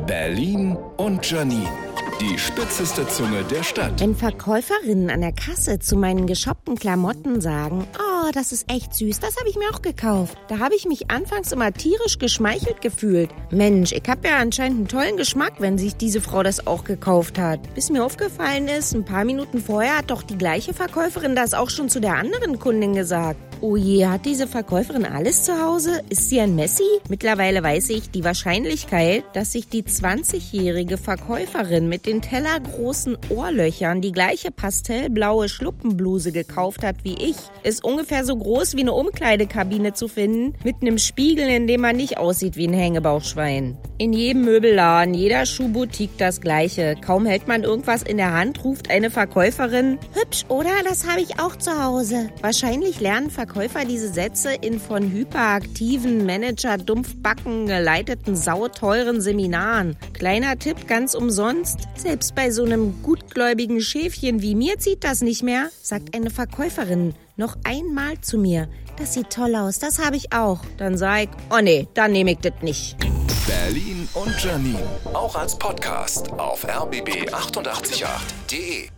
Berlin und Janine, die spitzeste Zunge der Stadt. Wenn Verkäuferinnen an der Kasse zu meinen geshoppten Klamotten sagen, oh, das ist echt süß, das habe ich mir auch gekauft. Da habe ich mich anfangs immer tierisch geschmeichelt gefühlt. Mensch, ich habe ja anscheinend einen tollen Geschmack, wenn sich diese Frau das auch gekauft hat. Bis mir aufgefallen ist, ein paar Minuten vorher hat doch die gleiche Verkäuferin das auch schon zu der anderen Kundin gesagt. Oh je, hat diese Verkäuferin alles zu Hause? Ist sie ein Messi? Mittlerweile weiß ich, die Wahrscheinlichkeit, dass sich die 20-jährige Verkäuferin mit den tellergroßen Ohrlöchern die gleiche pastellblaue Schluppenbluse gekauft hat wie ich, ist ungefähr so groß wie eine Umkleidekabine zu finden, mit einem Spiegel, in dem man nicht aussieht wie ein Hängebauchschwein. In jedem Möbelladen, jeder Schuhboutique das Gleiche. Kaum hält man irgendwas in der Hand, ruft eine Verkäuferin, hübsch, oder? Das habe ich auch zu Hause. Wahrscheinlich lernen Verkäufer diese Sätze in von hyperaktiven Manager-Dumpfbacken geleiteten sauteuren Seminaren. Kleiner Tipp, ganz umsonst. Selbst bei so einem gutgläubigen Schäfchen wie mir zieht das nicht mehr, sagt eine Verkäuferin noch einmal zu mir. Das sieht toll aus, das habe ich auch. Dann sag ich, oh nee, dann nehme ich das nicht. Berlin und Janine, auch als Podcast auf rbb888.de.